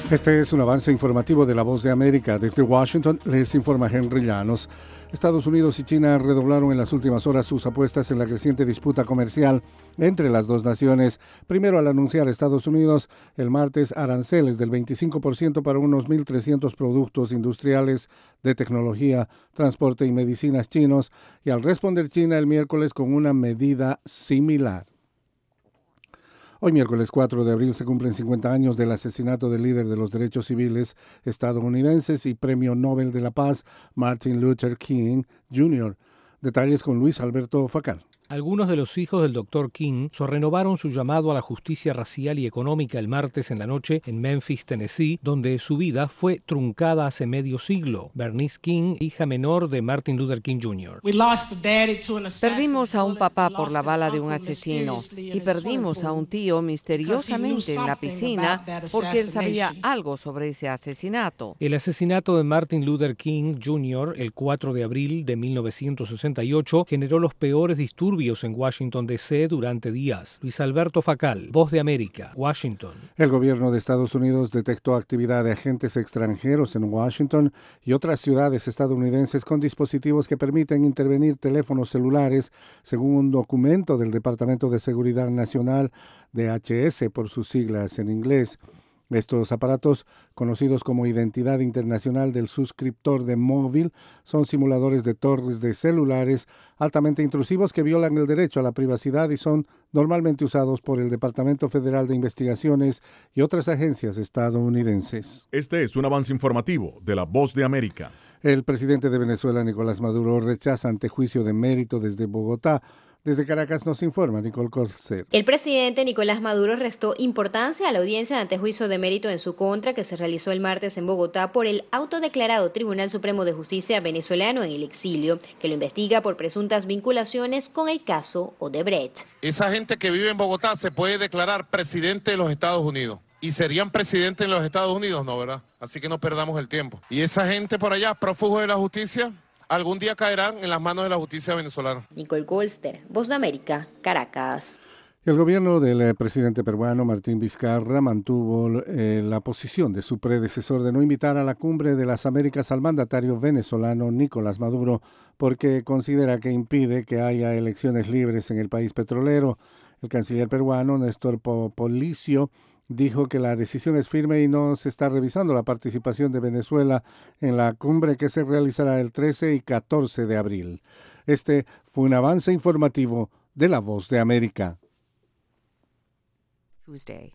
Este es un avance informativo de La Voz de América. Desde Washington les informa Henry Llanos. Estados Unidos y China redoblaron en las últimas horas sus apuestas en la creciente disputa comercial entre las dos naciones. Primero, al anunciar Estados Unidos el martes aranceles del 25% para unos 1.300 productos industriales de tecnología, transporte y medicinas chinos, y al responder China el miércoles con una medida similar. Hoy, miércoles 4 de abril, se cumplen 50 años del asesinato del líder de los derechos civiles estadounidenses y Premio Nobel de la Paz, Martin Luther King, Jr. Detalles con Luis Alberto Facal. Algunos de los hijos del Dr. King renovaron su llamado a la justicia racial y económica el martes en la noche en Memphis, Tennessee, donde su vida fue truncada hace medio siglo. Bernice King, hija menor de Martin Luther King Jr. Perdimos a un papá por la bala de un asesino y perdimos a un tío misteriosamente en la piscina porque él sabía algo sobre ese asesinato. El asesinato de Martin Luther King Jr. el 4 de abril de 1968 generó los peores disturbios en Washington, D.C. durante días. Luis Alberto Facal, Voz de América, Washington. El gobierno de Estados Unidos detectó actividad de agentes extranjeros en Washington y otras ciudades estadounidenses con dispositivos que permiten intervenir teléfonos celulares, según un documento del Departamento de Seguridad Nacional, DHS por sus siglas en inglés. Estos aparatos, conocidos como Identidad Internacional del Suscriptor de Móvil, son simuladores de torres de celulares altamente intrusivos que violan el derecho a la privacidad y son normalmente usados por el Departamento Federal de Investigaciones y otras agencias estadounidenses. Este es un avance informativo de La Voz de América. El presidente de Venezuela, Nicolás Maduro, rechaza antejuicio de mérito desde Bogotá. Desde Caracas nos informa Nicole Corser. El presidente Nicolás Maduro restó importancia a la audiencia de antejuicio de mérito en su contra que se realizó el martes en Bogotá por el autodeclarado Tribunal Supremo de Justicia venezolano en el exilio, que lo investiga por presuntas vinculaciones con el caso Odebrecht. Esa gente que vive en Bogotá se puede declarar presidente de los Estados Unidos. ¿Y serían presidentes en los Estados Unidos? No, ¿verdad? Así que no perdamos el tiempo. Y esa gente por allá, prófugos de la justicia, algún día caerán en las manos de la justicia venezolana. Nicole Colster, Voz de América, Caracas. El gobierno del presidente peruano Martín Vizcarra mantuvo la posición de su predecesor de no invitar a la cumbre de las Américas al mandatario venezolano Nicolás Maduro porque considera que impide que haya elecciones libres en el país petrolero. El canciller peruano Néstor Popolicio dijo que la decisión es firme y no se está revisando la participación de Venezuela en la cumbre que se realizará el 13 y 14 de abril. Este fue un avance informativo de La Voz de América. Tuesday.